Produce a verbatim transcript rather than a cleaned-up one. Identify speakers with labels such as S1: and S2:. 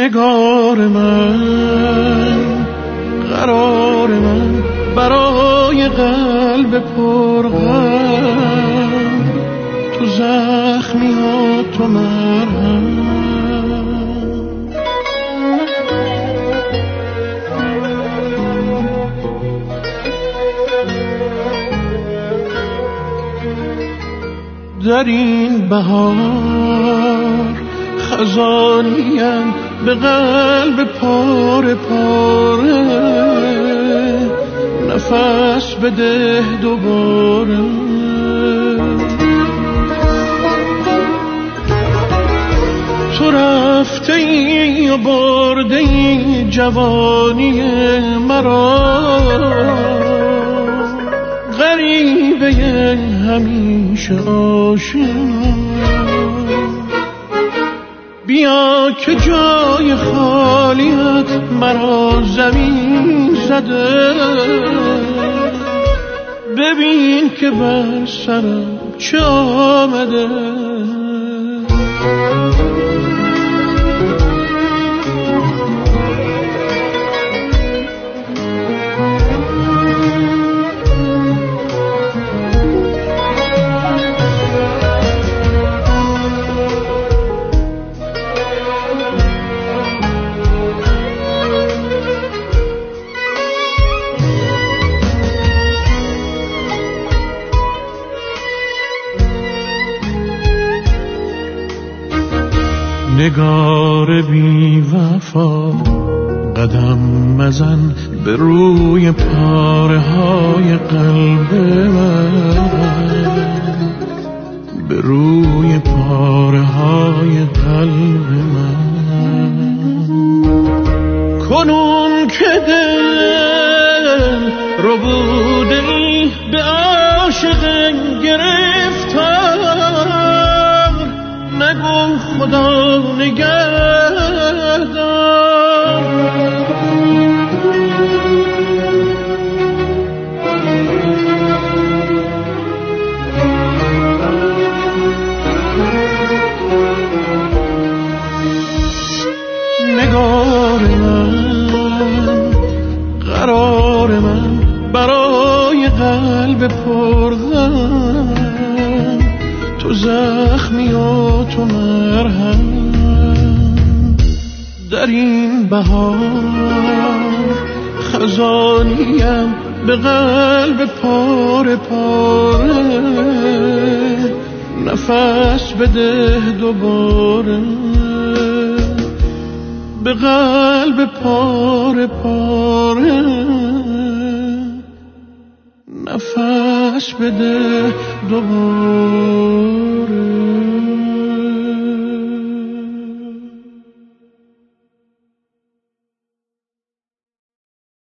S1: نگار من، قرار من، برای قلب پرغم، تو زخمیات تو مرهم. در این بهار خزانیم به قلب پاره پاره، نفس بده دوباره. تو رفته ای و برده ای جوانی مرا، غریبه همیشه آشنا. بیا که جای خالیت مرا زمین زده، ببین که بر سرم چه آمده. نگار بی وفا، قدم مزن به روی پاره های قلب من، به روی پاره های قلب من. کنون که دل رو بوده ای به عاشق گرفتار، نگو خدا نگهدار. نگار من، قرار من، برای قلب پرغم، تو زخمی و تو مرهم. در این بهار خزانیم به قلب پاره پاره، نفس بده دوباره. به قلب پاره پاره، نفس بده دوباره.